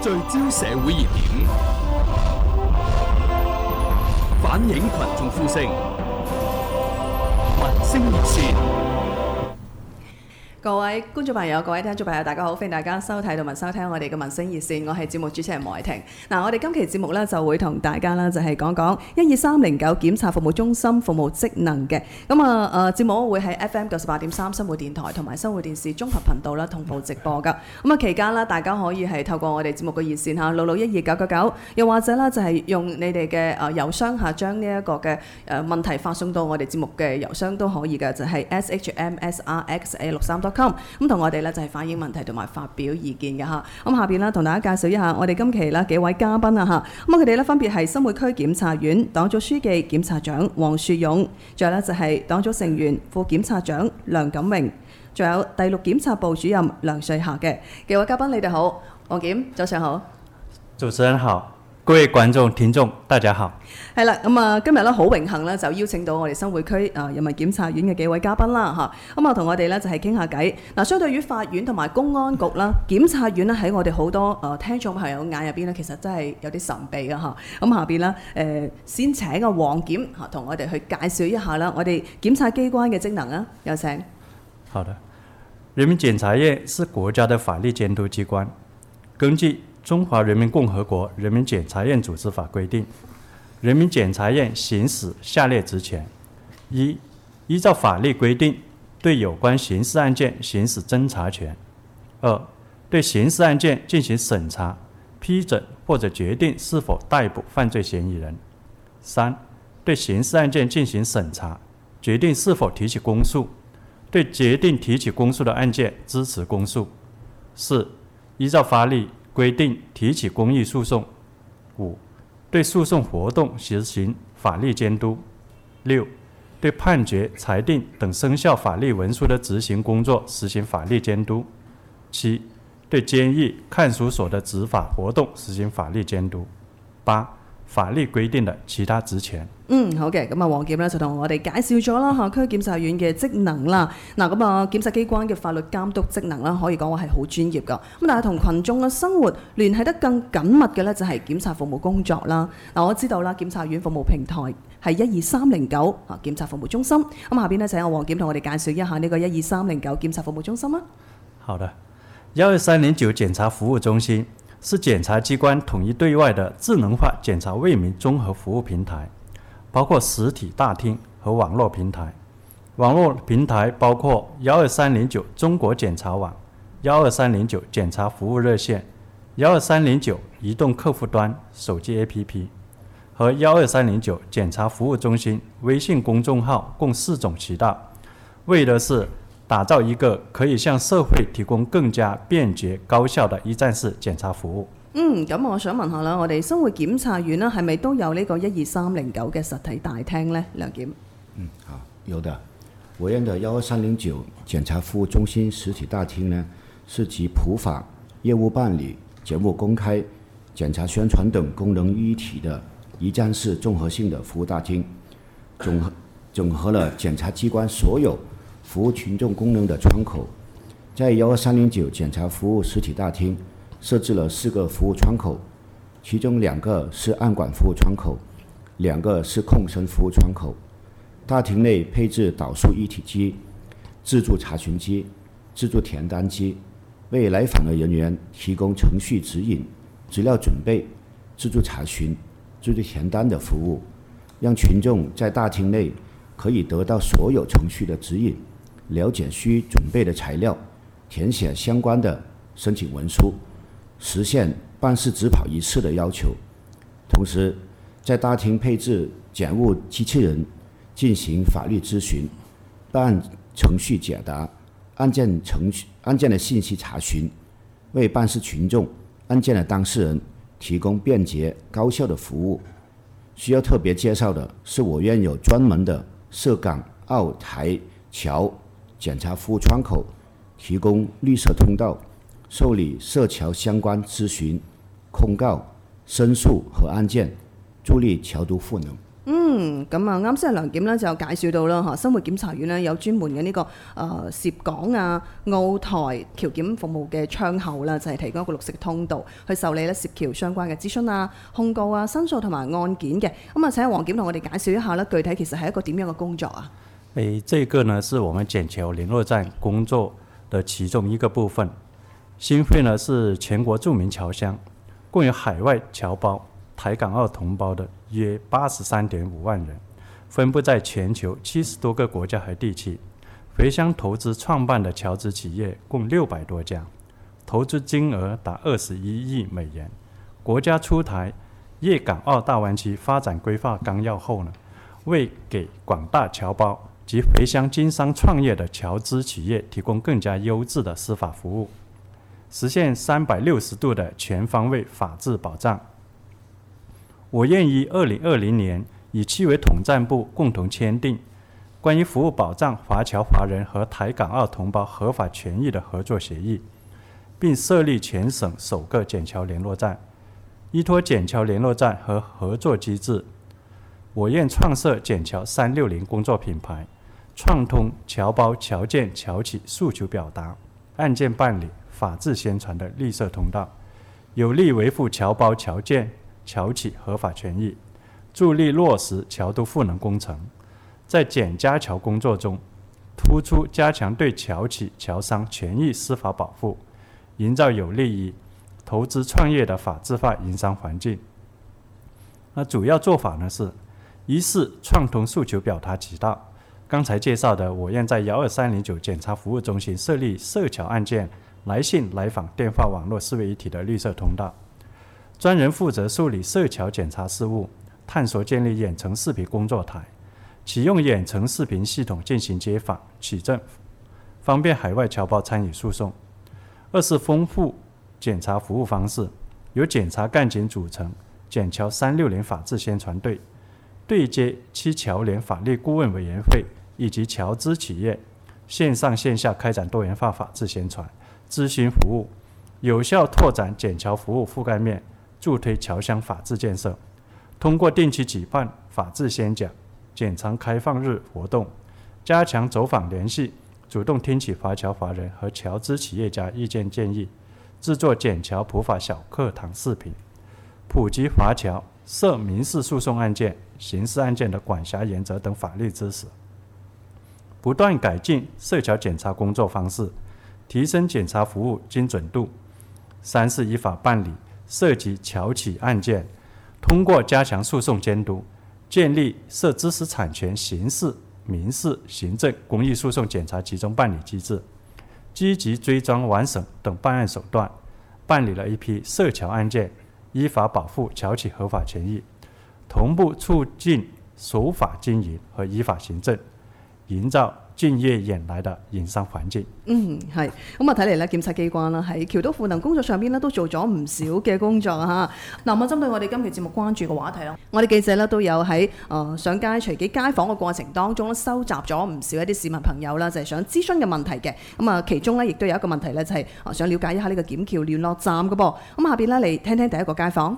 聚焦社會熱點，反映群眾呼聲，民聲熱線。 各位觀眾朋友、各位聽眾朋友，大家好，歡迎大家收睇同埋收聽我哋嘅民聲熱線，我係節目主持人黃慧婷。我哋今期節目呢就會同大家呢就係講講12309檢察服務中心服務職能嘅。節目會喺 FM 98.3生活電台同埋生活電視綜合頻道啦同步直播噶。期間呢，大家可以係透過我哋節目嘅熱線嚇6612999，又或者呢就係用你哋嘅郵箱嚇將呢一個嘅問題發送到我哋節目嘅郵箱都可以嘅，就係 shmsrxa63.com。咁同我哋咧就係反映問題同埋發表意見嘅嚇。下邊咧同大家介紹一下我哋今期咧幾位嘉賓啊嚇。佢哋咧分別係新會區檢察院黨組書記檢察長黃樹勇，仲有咧就係黨組成員副檢察長梁錦榮，仲有第6檢察部主任梁瑞霞嘅幾位嘉賓，你哋好。黃檢早上好。 主持人好。各位觀眾、聽眾，大家好。 係啦，今日咧好榮幸咧，就邀請到我哋新會區人民檢察院嘅幾位嘉賓啦嚇。同我哋咧就係傾下偈。相對於法院同埋公安局啦，檢察院咧喺我哋好多聽眾朋友眼入邊咧，其實真係有啲神秘嘅嚇。下邊咧先請個黃檢同我哋去介紹一下啦，我哋檢察機關嘅職能啊，有請。 好的，人民檢察院是國家的法律監督機關，根據中華人民共和國人民檢察院組織法規定，人民檢察院行使下列職權：一、依照法律規定對有關刑事案件行使偵查權；二、對刑事案件進行審查、批准或者決定是否逮捕犯罪嫌疑人；三、對刑事案件進行審查、決定是否提起公訴，對決定提起公訴的案件支持公訴；四、依照法律規定提起公益訴訟；五、對訴訟活動實行法律監督；六、對判決、裁定等生效法律文書的執行工作實行法律監督；七、對監獄、看守所的執法活動實行法律監督；八、法律規定的其他職權。 好嘅，黃檢咧就同我哋介紹咗啦區檢察院嘅職能啦。檢察機關嘅法律監督職能啦，可以講話係好專業噶。但係同群眾嘅生活聯繫得更緊密嘅咧，就係檢察服務工作啦。我知道啦，檢察院服務平台係12309檢察服務中心。下邊咧請我黃檢同我哋介紹一下呢個12309檢察服務中心啦。 好的，12309檢察服務中心是檢察機關統一對外的智能化檢察為民綜合服務平台，包括實體大廳和網絡平台。網絡平台包括12309中國檢察網、12309檢察服務熱線、12309移動客戶端手機 APP 和12309檢察服務中心微信公眾號共4種渠道，為的是打造一個可以向社會提供更加便捷高效的一站式檢察服務。 咁我想問下啦，我哋新會檢察院呢係咪都有呢個12309嘅實體大廳呢？梁檢。 好，有的。我院的12309檢察服務中心實體大廳呢，是集普法、業務辦理、檢務公開、檢察宣傳等功能於一體的一站式綜合性的服務大廳，整合了檢察機關所有服務群眾功能的窗口。在12309檢察服務實體大廳設置了4個服務窗口，其中2個是案管服務窗口，2個是控審服務窗口。大廳內配置導數一體機、自助查詢機、自助填單機，為來訪的人員提供程序指引、資料準備、自助查詢、自助填單的服務，讓群眾在大廳內可以得到所有程序的指引，了解需準備的材料，填寫相關的申請文書，實現辦事只跑一次的要求。同時在大廳配置檢務機器人，進行法律諮詢、辦案程序解答、案件的信息查詢，為辦事群眾、案件的當事人提供便捷高效的服務。需要特別介紹的是，我院有專門的涉港澳台僑檢察服務窗口，提供綠色通道，受理涉僑相關諮詢、控告、申訴和案件，助力僑獨賦能。 咁啊，啱先梁檢咧就介紹到啦嚇，生活檢查院咧有專門嘅呢個涉港啊、澳台僑檢服務嘅窗口啦，就係提供一個綠色通道去受理咧涉僑相關嘅諮詢啊、控告啊、申訴同埋案件嘅。咁啊，請黃檢同我哋介紹一下咧，具體其實係一個點樣嘅工作啊？ 這個呢是我們笕僑聯絡站工作的其中一個部分。新會呢是全國著名僑鄉，共有海外僑胞、台港澳同胞的約83.5萬人，分布在全球70多個國家和地區。回鄉投資創辦的僑資企業共600多家，投資金額達21億美元。國家出台粵港澳大灣區發展規劃綱要後呢，為給廣大僑胞及回鄉經商創業的僑資企業提供更加優質的司法服務，實現360度的全方位法治保障。我願於2020年與區委統戰部共同簽訂關於服務保障華僑華人和台港澳同胞合法權益的合作協議，並設立全省首個笕僑聯絡站。依託笕僑聯絡站和合作機制，我院創設笕僑360工作品牌，創通僑胞、僑建、僑企訴求表達、案件辦理、法治宣傳的綠色通道，有力維護僑胞、僑建、僑企合法權益，助力落實僑都賦能工程。在笕家僑工作中，突出加強對僑企、僑商權益司法保護，營造有利於投資創業的法治化營商環境。那主要做法呢是：一是創通訴求表達渠道。剛才介紹的，我院在12309檢察服務中心設立涉僑案件來信、來訪、電話、網絡四位一體的綠色通道，專人負責處理涉僑檢察事務，探索建立遠程視頻工作台，啟用遠程視頻系統進行接訪、取證，方便海外僑胞參與訴訟。二是豐富檢察服務方式，由檢察幹警組成笕僑360法治宣傳隊，對接區僑聯法律顧問委員會以及僑資企業，線上線下開展多元化法治宣傳、諮詢服務，有效拓展笕僑服務覆蓋面，助推僑鄉法治建設。通過定期舉辦法治宣講、檢察開放日活動，加強走訪聯繫，主動聽取華僑華人和僑資企業家意見建議，製作笕僑普法小課堂視頻，普及華僑涉民事訴訟案件、刑事案件的管轄原則等法律知識，不斷改進涉僑檢察工作方式，提升檢察服務精準度。三是依法辦理涉及僑企案件，通過加強訴訟監督，建立涉知識產權刑事、民事、行政、公益訴訟檢察集中辦理機制，積極追蹤完審等辦案手段，辦理了一批涉僑案件，依法保護僑企合法權益，同步促進守法經營和依法行政，營造敬業遠來的營商環境。 係咁啊！睇嚟咧，檢察機關啦喺僑都賦能工作上邊咧，都做咗唔少嘅工作啊！嚇嗱，咁針對我哋今期節目關注嘅話題啦，我哋記者咧都有喺上街隨機街訪嘅過程當中咧，收集咗唔少一啲市民朋友啦，就係想諮詢嘅問題嘅。咁啊，其中咧亦都有一個問題咧，就係想了解一下呢個檢僑聯絡站嘅噃。咁下邊咧嚟聽聽第一個街訪。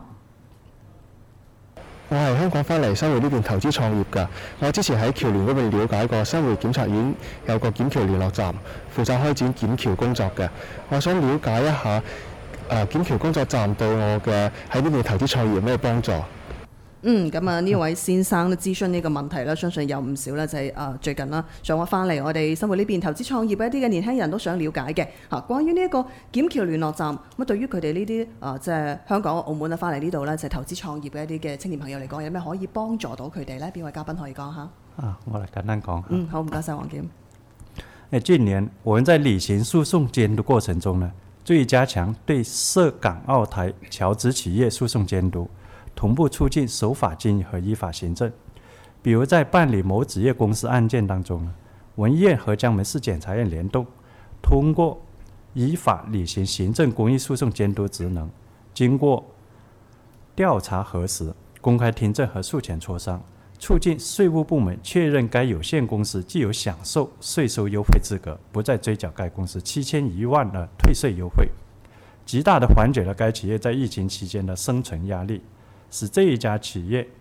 我係香港翻嚟新會呢邊投資創業㗎。我之前喺僑聯嗰邊了解過，新會檢察院有個檢僑聯絡站，負責開展檢僑工作嘅。我想了解一下，檢僑工作站對我嘅喺呢邊投資創業有咩幫助？ 咁啊呢位先生咧諮詢呢個問題啦，相信有唔少咧就係最近啦想話翻嚟我哋生活呢邊投資創業嘅一啲嘅年輕人都想了解嘅嚇，關於呢一個檢僑聯絡站，咁對於佢哋呢啲即係香港、澳門啊翻嚟呢度咧就係投資創業嘅一啲嘅青年朋友嚟講，有咩可以幫助到佢哋呢？邊位嘉賓可以講下？ 我嚟簡單講。 好，唔該晒黃檢。 近年我們在履行訴訟監督過程中呢，注意加強對涉港澳台僑資企業訴訟監督，同步促進守法經營和依法行政。比如在辦理某紙業公司案件當中，文醫院和江門市檢察院聯動，通過依法履行行政公益訴訟監督職能，經過調查核實、公開聽證和訴前磋商，促進稅務部門確認該有限公司既有享受稅收優惠資格，不再追繳該公司71萬的退稅優惠，極大地緩解了該企業在疫情期間的生存壓力，使這一家企業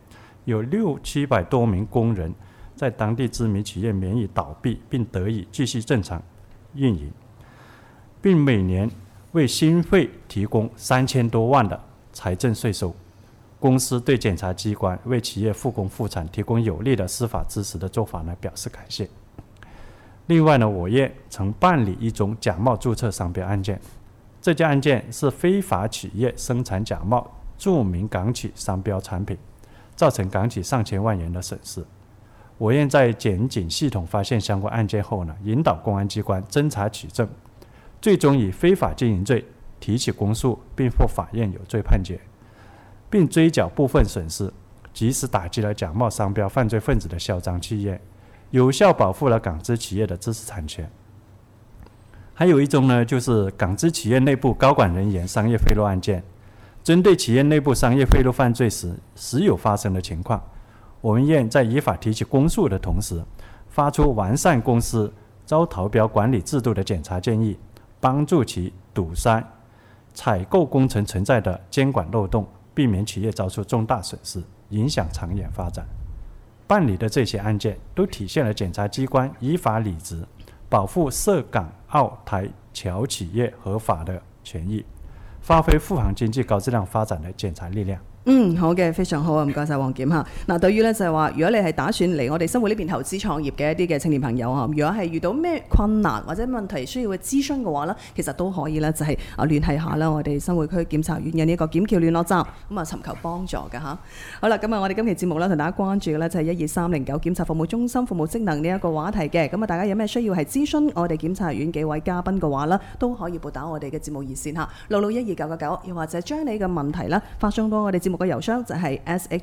有600-700多名工人在当地知名企业免于倒闭，并得以继续正常运营，并每年为新会提供3000多万的财政税收。公司对检察机关为企业复工复产提供有力的司法支持的做法呢表示感谢。另外呢，我业曾办理一宗假冒注册商标案件，这件案件是非法企业生产假冒著名港企商标产品，造成港企上千万元的损失。我院在检警系统发现相关案件后呢，引导公安机关侦查取证，最终以非法经营罪提起公诉，并获法院有罪判决，并追缴部分损失，及时打击了假冒商标犯罪分子的嚣张气焰，有效保护了港资企业的知识产权。还有一宗呢，就是港资企业内部高管人员商业贿赂案件。针对企业内部商业贿赂犯罪时有发生的情况，我们院在依法提起公诉的同时，发出完善公司招投标管理制度的检查建议，帮助其堵塞采购工程存在的监管漏洞，避免企业遭受重大损失，影响长远发展。办理的这些案件都体现了检察机关依法履职，保护涉港澳台侨企业合法的权益，發揮副行經濟高質量發展嘅檢察力量。 好嘅，非常好啊！唔該晒黃檢嚇。嗱，對於咧就係話，如果你係打算嚟我哋新會呢邊投資創業嘅一啲嘅青年朋友嚇，如果係遇到咩困難或者問題需要去諮詢嘅話咧，其實都可以咧就係聯繫下啦我哋新會區檢察院嘅呢一個檢僑聯絡站，咁啊尋求幫助㗎嚇。好啦，咁啊我哋今期節目咧同大家關注嘅咧就係12309檢察服務中心服務職能呢一個話題嘅。咁啊大家有咩需要係諮詢我哋檢察院幾位嘉賓嘅話咧，都可以撥打我哋嘅節目熱線嚇6612999，又或者將你嘅問題咧發送到我哋節目嘅郵箱就係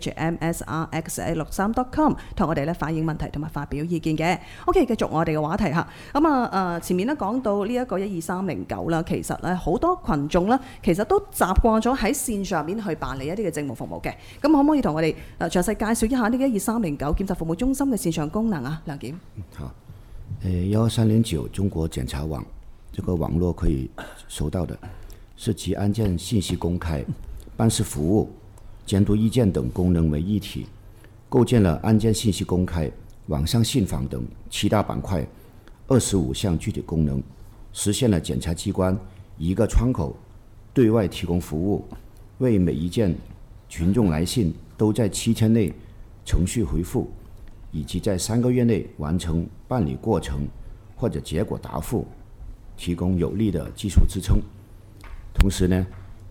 shmsrx@63.com， 同我哋咧反映問題同埋發表意見嘅。OK， 繼續我哋嘅話題嚇。咁前面咧講到呢一個12309啦，其實咧好多群眾咧其實都習慣咗喺線上面去辦理一啲嘅政務服務嘅。咁可唔可以同我哋詳細介紹一下呢個12309檢察服務中心嘅線上功能啊？梁檢。 好，12309中國檢察網這個網絡可以收到的是集案件信息公開、辦事服務、監督意見等功能為一體，構建了案件信息公開、網上信訪等7大板塊，25項具體功能，實現了檢察機關一個窗口對外提供服務，為每一件群眾來信都在7天內程序回復，以及在3個月內完成辦理過程或者結果答覆提供有力的技術支撐。同時呢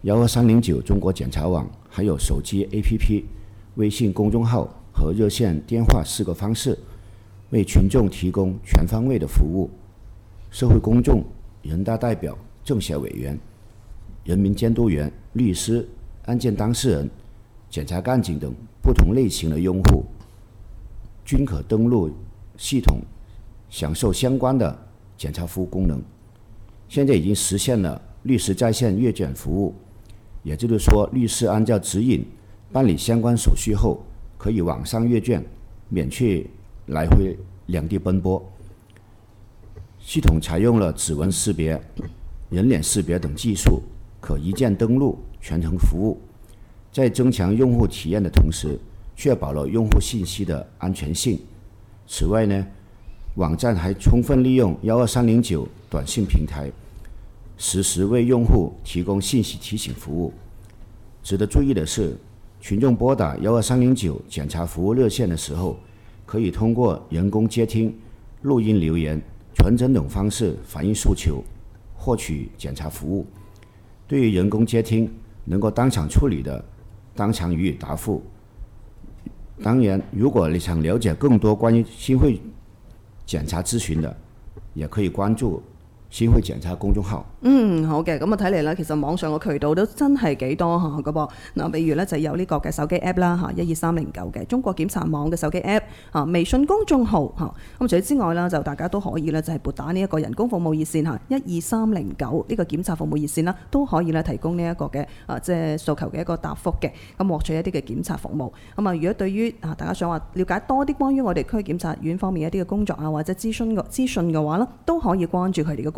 ，12309中國檢察網還有手機 APP、微信公眾號和熱線電話4個方式，為群眾提供全方位的服務。社會公眾、人大代表、政協委員、人民監督員、律師、案件當事人、檢察幹警等不同類型的用戶均可登錄系統享受相關的檢察服務功能。現在已經實現了律師在線閱卷服務，也就是說，律師按照指引辦理相關手續後，可以網上閱卷，免去來回兩地奔波。系統採用了指紋識別、人臉識別等技術，可一鍵登錄，全程服務。在增強用戶體驗的同時，確保了用戶信息的安全性。此外呢，網站還充分利用12309短信平台，實時為用戶提供信息提醒服務。值得注意的是，群眾撥打12309檢察服務熱線的時候，可以通過人工接聽、錄音留言、傳真等方式反映訴求，獲取檢察服務。對於人工接聽能夠當場處理的，當場予以答覆。當然，如果你想了解更多關於新會檢察諮詢的，也可以關注新會檢察公眾號。 好嘅，咁啊睇嚟咧，其實網上嘅渠道都真係幾多嚇嘅噃。嗱，比如咧就有呢個嘅手機 app 啦嚇，12309嘅中國檢察網嘅手機 app 嚇，微信公眾號嚇。咁除此之外啦，就大家都可以咧就係撥打呢一個人工服務熱線嚇12309呢個檢察服務熱線啦，都可以咧提供呢一個嘅即係訴求嘅一個答覆嘅，咁獲取一啲嘅檢察服務。咁啊，如果對於大家想話了解多啲關於我哋區檢察院方面一啲嘅工作啊，或者諮詢嘅話咧，都可以關注佢哋嘅公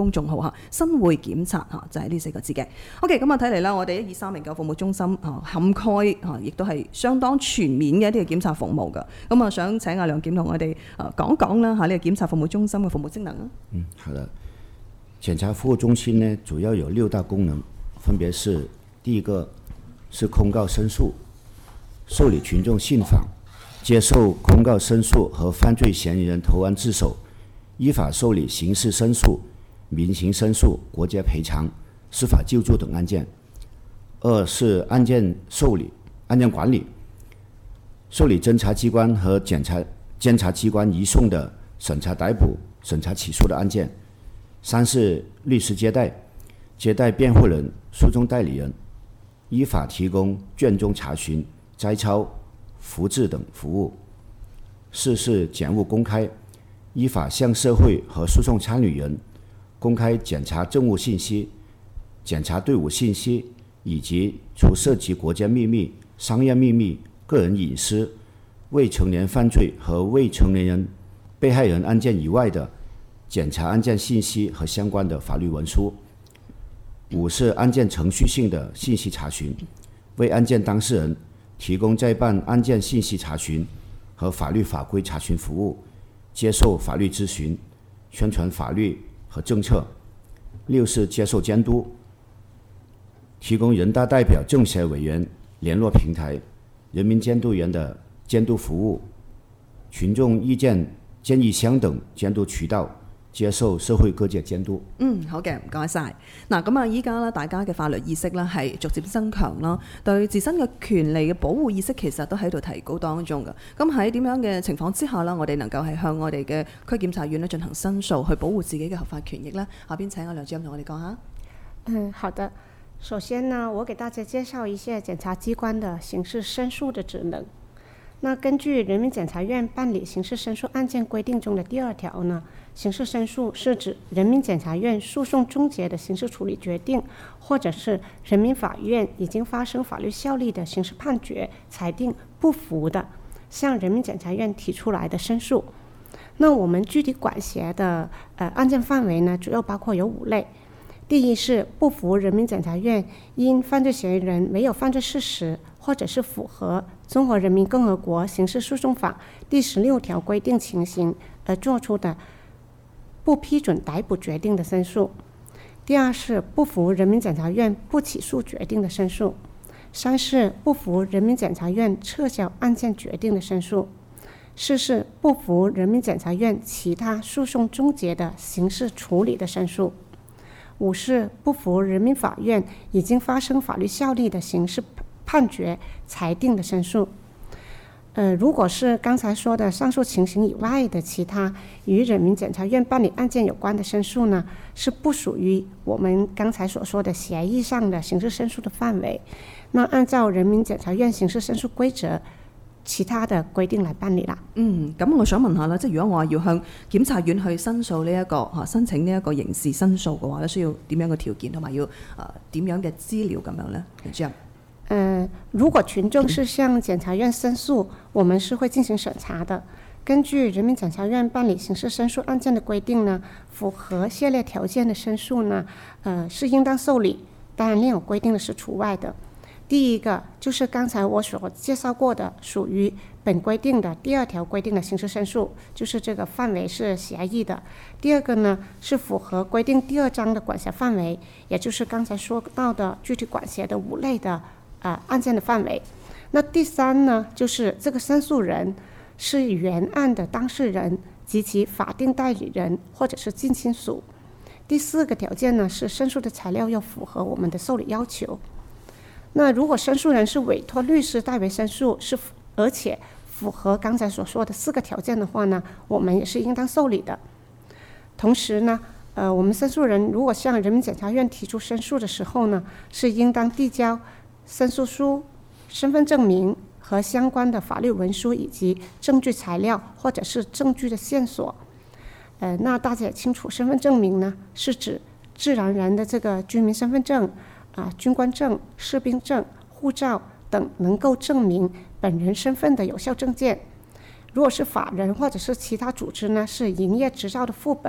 公眾號嚇，新會檢察嚇就係呢4個字嘅。OK， 咁啊睇嚟啦，我哋12309服務中心涵蓋亦都係相當全面嘅一啲嘅檢察服務㗎。咁啊想請阿梁檢同我哋講講啦嚇呢個檢察服務中心嘅服務職能啊。 好的。檢察服務中心呢，主要有6大功能，分別是第一個是控告申訴，受理群眾信訪，接受控告申訴和犯罪嫌疑人投案自首，依法受理刑事申訴、民刑申訴、國家賠償、司法救助等案件。2是案件受理、案件管理，受理偵查機關和檢察機關移送的審查逮捕、審查起訴的案件。3是律師接待辯護人、訴訟代理人，依法提供卷宗查詢、摘抄、複製等服務。4是檢務公開，依法向社會和訴訟參與人公開檢察政務信息、檢察隊伍信息，以及除涉及國家秘密、商業秘密、個人隱私、未成年犯罪和未成年人被害人案件以外的檢察案件信息和相關的法律文書。5是案件程序性的信息查詢，為案件當事人提供在辦案件信息查詢和法律法規查詢服務，接受法律諮詢，宣傳法律和政策。6是接受監督，提供人大代表政協委員聯絡平台、人民監督員的監督服務、群眾意見建議箱等監督渠道，接受社會各界監督。 好嘅，唔該晒。嗱，咁啊，依家咧，大家嘅法律意識咧係逐漸增強啦，對自身嘅權利嘅保護意識其實都喺度提高當中嘅。咁喺點樣嘅情況之下啦，我哋能夠係向我哋嘅區檢察院咧進行申訴，去保護自己嘅合法權益呢？下邊請阿梁主任同我哋講下。 好的。首先呢，我給大家介紹一下檢察機關的刑事申訴的職能。那根據人民檢察院辦理刑事申訴案件規定中的第2條呢，刑事申訴是指人民檢察院訴訟終結的刑事處理決定，或者是人民法院已經發生法律效力的刑事判決裁定不服的，向人民檢察院提出來的申訴。那我們具體管轄的案件範圍呢，主要包括有5類。第一是不服人民檢察院因犯罪嫌疑人沒有犯罪事實，或者是符合中華人民共和國刑事訴訟法第16條規定情形而作出的不批准逮捕決定的申訴。第二是不服人民檢察院不起訴決定的申訴。3是不服人民檢察院撤銷案件決定的申訴。4是不服人民檢察院其他訴訟終結的刑事處理的申訴。5是不服人民法院已經發生法律效力的刑事判決裁定的申訴。如果是剛才說的上述情形以外的其他與人民檢察院辦理案件有關的申訴呢，是不屬於我們剛才所說的協議上的刑事申訴的範圍。那按照人民檢察院刑事申訴規則其他的規定來辦理啦。 咁我想問下啦，即係如果我話要向檢察院去申訴呢一個申請呢一個刑事申訴嘅話咧，需要點樣嘅條件同埋要點樣嘅資料咁樣呢？梁主任。 如果群眾是向檢察院申訴，我們是會進行審查的。根據人民檢察院辦理刑事申訴案件的規定呢，符合下列條件的申訴呢，是應當受理，當然另有規定的是除外的。第一個就是剛才我所介紹過的，屬於本規定的第2條規定的刑事申訴，就是這個範圍是協議的。第二個呢，是符合規定第2章的管轄範圍，也就是剛才說到的具體管轄的5類的案件的範圍。那第3呢，就是這個申訴人是原案的當事人及其法定代理人或者是近親屬。第4個條件呢，是申訴的材料要符合我們的受理要求。那如果申訴人是委託律師代為申訴，而且符合剛才所說的4個條件的話呢，我們也是應當受理的。同時呢，我們申訴人如果向人民檢察院提出申訴的時候呢，是應當遞交申訴書、身份證明和相關的法律文書以及證據材料或者是證據的線索。那大家也清楚，身份證明呢是指自然人的這個居民身份證、軍官證、士兵證、護照等能夠證明本人身份的有效證件。如果是法人或者是其他組織呢，是營業執照的副本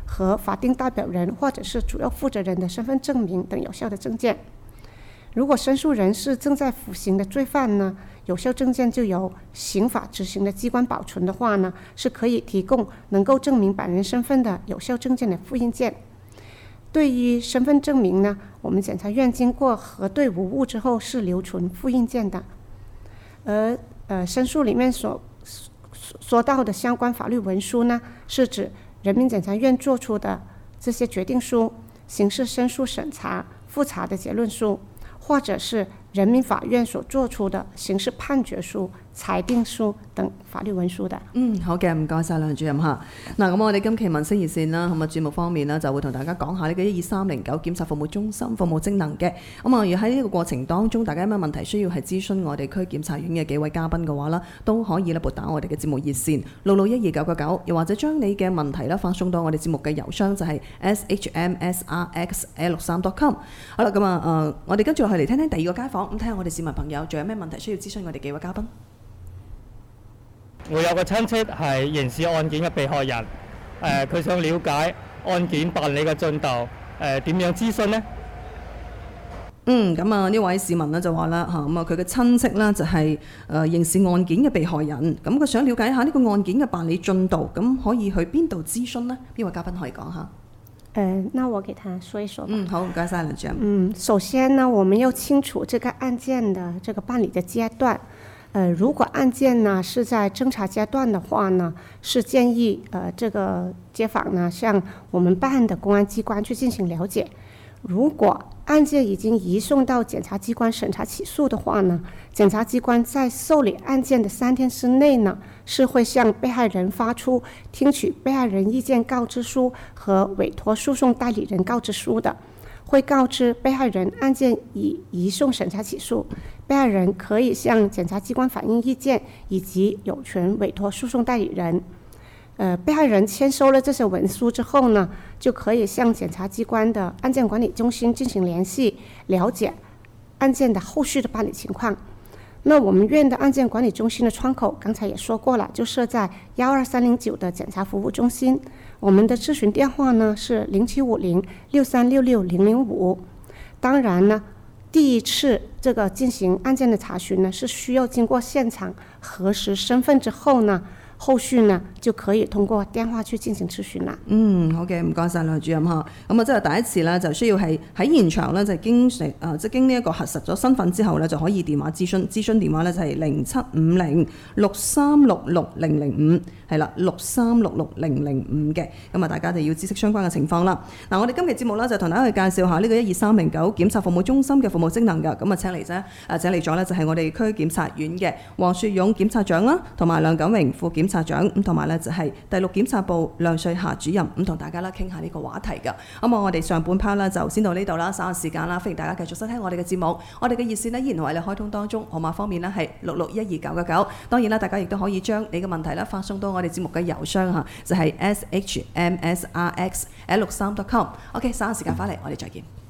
和法定代表人或者是主要负责人的身份证明等有效的证件。如果申诉人是正在服刑的罪犯呢，有效证件就由刑法执行的机关保存的话呢，是可以提供能够证明本人身份的有效证件的复印件。对于身份证明呢，我们检察院经过核对无误之后是留存复印件的。而申诉里面所说到的相关法律文书呢，是指人民检察院作出的这些决定书、刑事申诉审查、复查的结论书，或者是人民法院所作出的刑事判決書、裁定書等法律文書的。 好嘅，唔該晒梁主任嚇。嗱，咁我哋今期民生熱線啦，咁啊節目方面呢，就會同大家講下呢個12309檢察服務中心服務職能嘅。咁啊，而喺呢個過程當中，大家有咩問題需要係諮詢我哋區檢察院嘅幾位嘉賓嘅話啦，都可以咧撥打我哋嘅節目熱線6612999，又或者將你嘅問題咧發送到我哋節目嘅郵箱就係 shmsrx@163.com。好啦，咁我哋跟住落去嚟聽聽第二個街訪，咁睇下我哋市民朋友仲有咩問題需要諮詢我哋幾位嘉賓。 我有個親戚係刑事案件嘅被害人，佢想了解案件辦理嘅進度，點樣諮詢呢？ 咁啊呢位市民呢就話啦嚇，咁啊佢嘅親戚呢就係刑事案件嘅被害人，咁佢想了解一下呢個案件嘅辦理進度，咁可以去邊度諮詢呢？邊位嘉賓可以講下？ 那我給他說一說吧。 好，唔該晒梁主任。 首先呢，我們要清楚這個案件的這個辦理的階段。如果案件呢是在偵查階段的話呢，是建議這個街坊呢向我們辦案的公安機關去進行了解。如果案件已經移送到檢察機關審查起訴的話呢，檢察機關在受理案件的3天之內呢，是會向被害人發出聽取被害人意見告知書和委託訴訟代理人告知書的。會告知被害人案件已移送審查起訴，被害人可以向檢察機關反映意見，以及有權委託訴訟代理人。被害人簽收了這些文書之後呢，就可以向檢察機關的案件管理中心進行聯繫，了解案件的後續的辦理情況。那我們院的案件管理中心的窗口，剛才也說過了，就設在12309的檢察服務中心。我們的諮詢電話呢是0750636605。當然呢，第一次這個進行案件的查詢呢，是需要經過現場核實身份之後呢，後續呢就可以通過電話去進行諮詢啦。 好嘅，唔該晒梁主任嚇。咁即係第一次咧，就需要係喺現場咧，就經呢一個核實咗身份之後咧，就可以電話諮詢。諮詢電話咧就係075063660005，係啦，63660005嘅。咁啊，大家就要知悉相關嘅情況啦。嗱，我哋今期節目咧就同大家去介紹下呢個12309檢察服務中心嘅服務職能㗎。咁啊，請嚟咗咧就係我哋區檢察院嘅黃雪勇檢察長啦，同埋梁錦榮副檢察長，咁同埋咧就係第6檢察部梁瑞霞主任，咁同大家啦傾下呢個話題㗎。咁我哋上半 part 啦就先到呢度啦，稍後時間啦，歡迎大家繼續收聽我哋嘅節目。我哋嘅熱線呢依然為你開通當中，號碼方面呢係6612999。當然啦，大家亦都可以將你嘅問題啦發送到我哋節目嘅郵箱嚇，就係 shmsrx@163.com。OK， 稍後時間翻嚟，我哋再見。